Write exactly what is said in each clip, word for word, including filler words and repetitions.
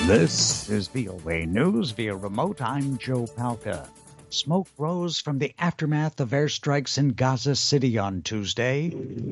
This is V O A News via remote. I'm Joe Palca. Smoke rose from the aftermath of airstrikes in Gaza City on Tuesday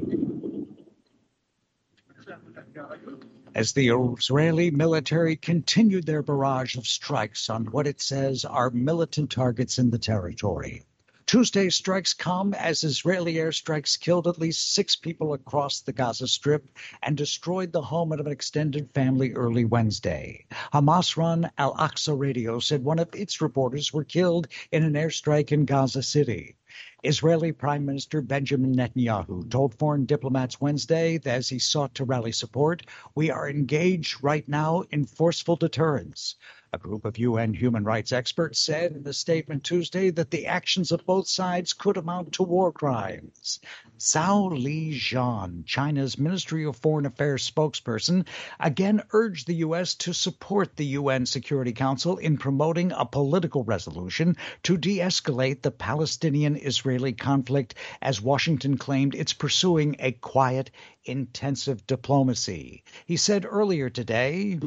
as the Israeli military continued their barrage of strikes on what it says are militant targets in the territory. Tuesday's strikes come as Israeli airstrikes killed at least six people across the Gaza Strip and destroyed the home of an extended family early Wednesday. Hamas-run Al-Aqsa Radio said one of its reporters were killed in an airstrike in Gaza City. Israeli Prime Minister Benjamin Netanyahu told foreign diplomats Wednesday that as he sought to rally support, we are engaged right now in forceful deterrence. A group of U N human rights experts said in a statement Tuesday that the actions of both sides could amount to war crimes. Zhao Lijian, China's Ministry of Foreign Affairs spokesperson, again urged the U S to support the U N Security Council in promoting a political resolution to de-escalate the Palestinian-Israeli conflict, as Washington claimed it's pursuing a quiet, intensive diplomacy. He said earlier today,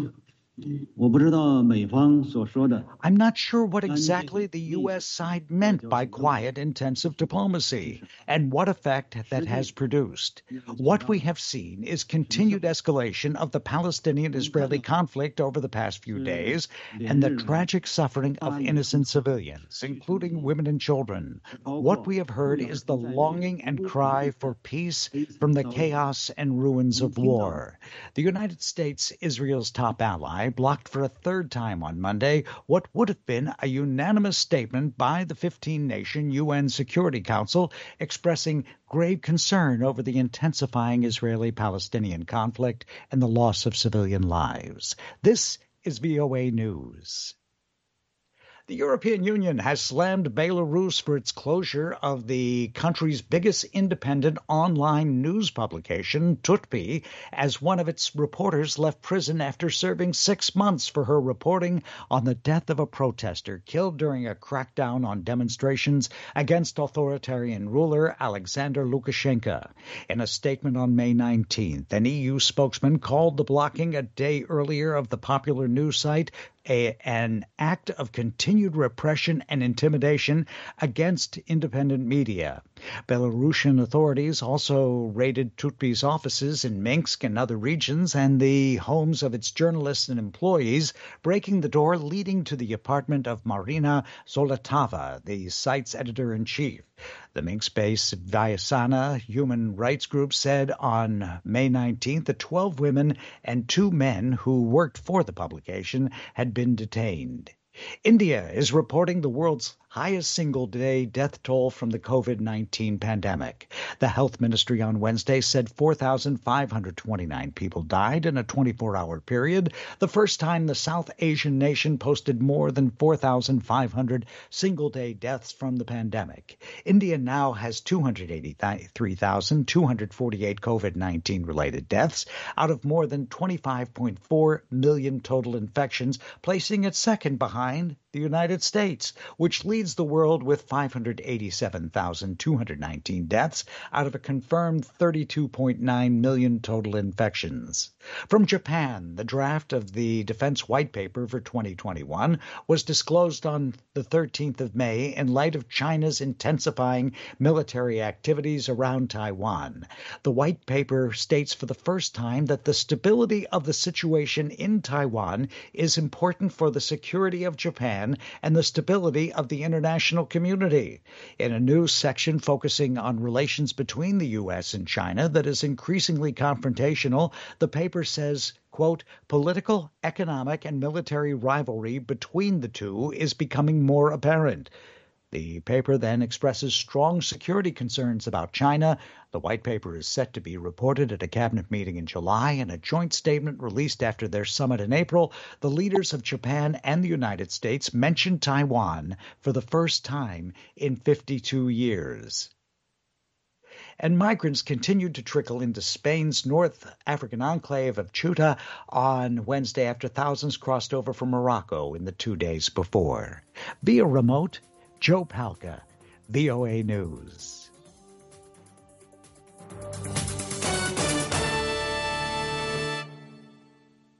I'm not sure what exactly the U S side meant by quiet, intensive diplomacy and what effect that has produced. What we have seen is continued escalation of the Palestinian-Israeli conflict over the past few days and the tragic suffering of innocent civilians, including women and children. What we have heard is the longing and cry for peace from the chaos and ruins of war. The United States, Israel's top ally, blocked for a third time on Monday what would have been a unanimous statement by the fifteen-nation U N Security Council expressing grave concern over the intensifying Israeli-Palestinian conflict and the loss of civilian lives. This is V O A News. The European Union has slammed Belarus for its closure of the country's biggest independent online news publication, Tutpi, as one of its reporters left prison after serving six months for her reporting on the death of a protester killed during a crackdown on demonstrations against authoritarian ruler Alexander Lukashenko. In a statement on May nineteenth, an E U spokesman called the blocking a day earlier of the popular news site A, an act of continued repression and intimidation against independent media. Belarusian authorities also raided Tutpi's offices in Minsk and other regions and the homes of its journalists and employees, breaking the door leading to the apartment of Marina Zolotava, the site's editor-in-chief. The Minsk-based Vyasana human rights group said on May nineteenth that twelve women and two men who worked for the publication had been detained. India is reporting the world's highest single-day death toll from the COVID nineteen pandemic. The health ministry on Wednesday said four thousand five hundred twenty-nine people died in a twenty-four hour period, the first time the South Asian nation posted more than four thousand five hundred single-day deaths from the pandemic. India now has two hundred eighty-three thousand two hundred forty-eight COVID nineteen related deaths out of more than twenty-five point four million total infections, placing it second behind the United States, which leads the world with five hundred eighty-seven thousand two hundred nineteen deaths out of a confirmed thirty-two point nine million total infections. From Japan, the draft of the Defense White Paper for twenty twenty-one was disclosed on the thirteenth of May in light of China's intensifying military activities around Taiwan. The White Paper states for the first time that the stability of the situation in Taiwan is important for the security of Japan and the stability of the international community. In a new section focusing on relations between the U S and China that is increasingly confrontational, the paper says, quote, political, economic, and military rivalry between the two is becoming more apparent. The paper then expresses strong security concerns about China. The White Paper is set to be reported at a cabinet meeting in July. In a joint statement released after their summit in April, the leaders of Japan and the United States mentioned Taiwan for the first time in fifty-two years. And migrants continued to trickle into Spain's North African enclave of Ceuta on Wednesday after thousands crossed over from Morocco in the two days before. Via remote, Joe Palca, V O A News.